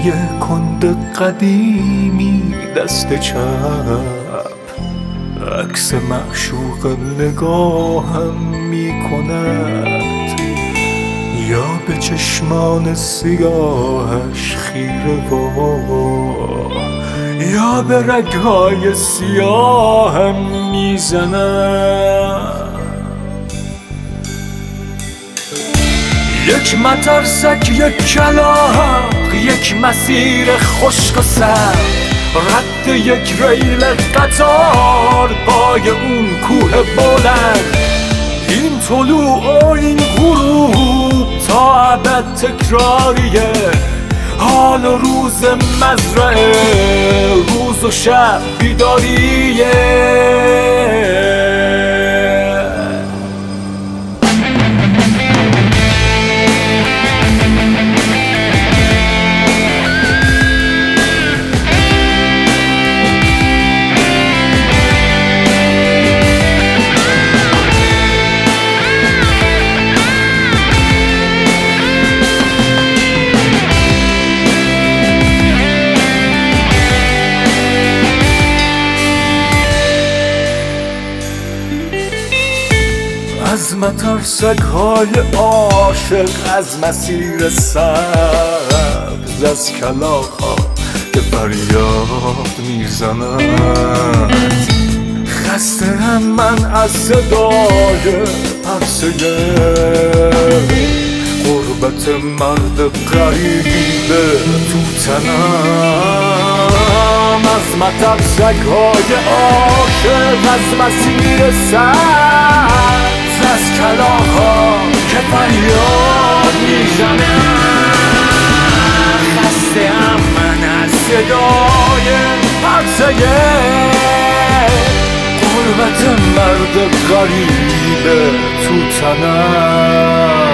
یه کند قدیمی دست چپ عکس معشوق نگاهم میکند، یا به چشمان سیاهش خیره و یا به رگهای سیاهم میزند. یک مترسک، یک کلاغ، یک مسیر خشک و سرد، رد یک ریل قطار پای اون کوه بلند. این طلوع و این غروب تا ابد تکراریه، حال و روز مزرعه، روز و شب بیداریه. از مترسک های عاشق، از مسیر سبز، از کلاغ ها که فریاد میزنند. خسته هم من از صدای پرسه غربت مرد غریب تو تنم. از مترسک های عاشق، از مسیر سبز، از کلاغ‌ها که فریاد میزنن. خسته‌ام من از صدای پرسه غربت مرد غریب تو تنم.